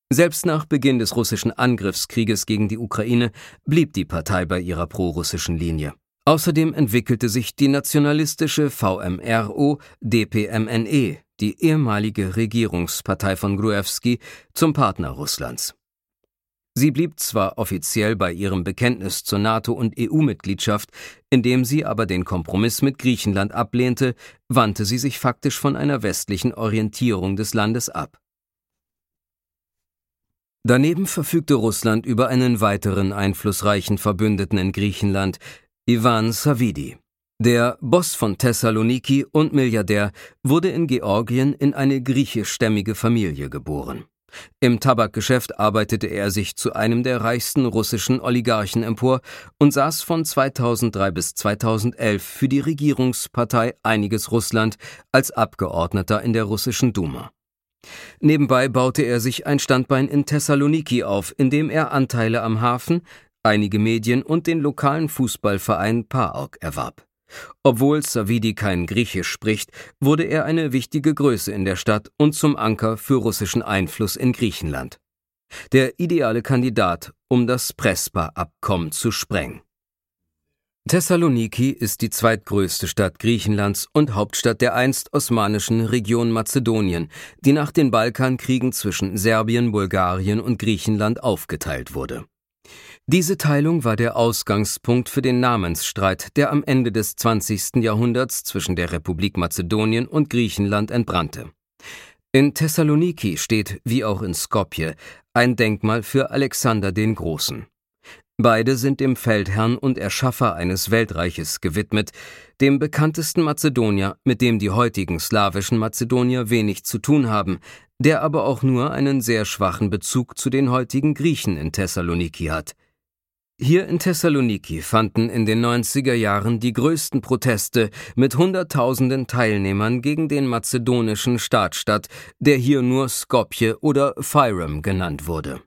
Selbst nach Beginn des russischen Angriffskrieges gegen die Ukraine blieb die Partei bei ihrer prorussischen Linie. Außerdem entwickelte sich die nationalistische VMRO-DPMNE, die ehemalige Regierungspartei von Gruevski, zum Partner Russlands. Sie blieb zwar offiziell bei ihrem Bekenntnis zur NATO- und EU-Mitgliedschaft, indem sie aber den Kompromiss mit Griechenland ablehnte, wandte sie sich faktisch von einer westlichen Orientierung des Landes ab. Daneben verfügte Russland über einen weiteren einflussreichen Verbündeten in Griechenland, Ivan Savvidi. Der Boss von Thessaloniki und Milliardär wurde in Georgien in eine griechischstämmige Familie geboren. Im Tabakgeschäft arbeitete er sich zu einem der reichsten russischen Oligarchen empor und saß von 2003 bis 2011 für die Regierungspartei Einiges Russland als Abgeordneter in der russischen Duma. Nebenbei baute er sich ein Standbein in Thessaloniki auf, in dem er Anteile am Hafen, einige Medien und den lokalen Fußballverein PAOK erwarb. Obwohl Savvidi kein Griechisch spricht, wurde er eine wichtige Größe in der Stadt und zum Anker für russischen Einfluss in Griechenland. Der ideale Kandidat, um das Prespa-Abkommen zu sprengen. Thessaloniki ist die zweitgrößte Stadt Griechenlands und Hauptstadt der einst osmanischen Region Mazedonien, die nach den Balkankriegen zwischen Serbien, Bulgarien und Griechenland aufgeteilt wurde. Diese Teilung war der Ausgangspunkt für den Namensstreit, der am Ende des 20. Jahrhunderts zwischen der Republik Mazedonien und Griechenland entbrannte. In Thessaloniki steht, wie auch in Skopje, ein Denkmal für Alexander den Großen. Beide sind dem Feldherrn und Erschaffer eines Weltreiches gewidmet, dem bekanntesten Mazedonier, mit dem die heutigen slawischen Mazedonier wenig zu tun haben, der aber auch nur einen sehr schwachen Bezug zu den heutigen Griechen in Thessaloniki hat. Hier in Thessaloniki fanden in den 90er Jahren die größten Proteste mit Hunderttausenden Teilnehmern gegen den mazedonischen Staat statt, der hier nur Skopje oder Fyrom genannt wurde.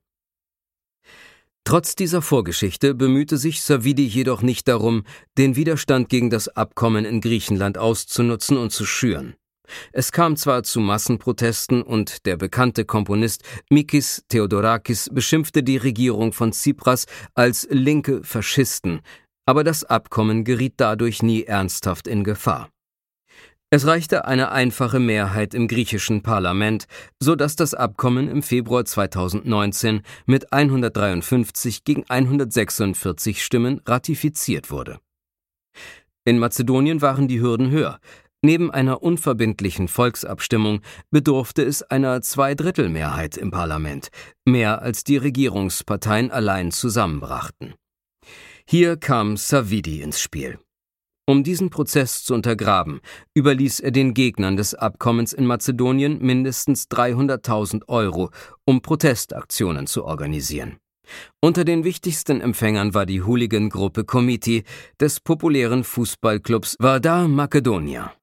Trotz dieser Vorgeschichte bemühte sich Savvidi jedoch nicht darum, den Widerstand gegen das Abkommen in Griechenland auszunutzen und zu schüren. Es kam zwar zu Massenprotesten und der bekannte Komponist Mikis Theodorakis beschimpfte die Regierung von Tsipras als linke Faschisten, aber das Abkommen geriet dadurch nie ernsthaft in Gefahr. Es reichte eine einfache Mehrheit im griechischen Parlament, so dass das Abkommen im Februar 2019 mit 153 gegen 146 Stimmen ratifiziert wurde. In Mazedonien waren die Hürden höher. Neben einer unverbindlichen Volksabstimmung bedurfte es einer Zweidrittelmehrheit im Parlament, mehr als die Regierungsparteien allein zusammenbrachten. Hier kam Savvidi ins Spiel. Um diesen Prozess zu untergraben, überließ er den Gegnern des Abkommens in Mazedonien mindestens 300.000 €, um Protestaktionen zu organisieren. Unter den wichtigsten Empfängern war die Hooligan-Gruppe Komiti des populären Fußballclubs Vardar Makedonia.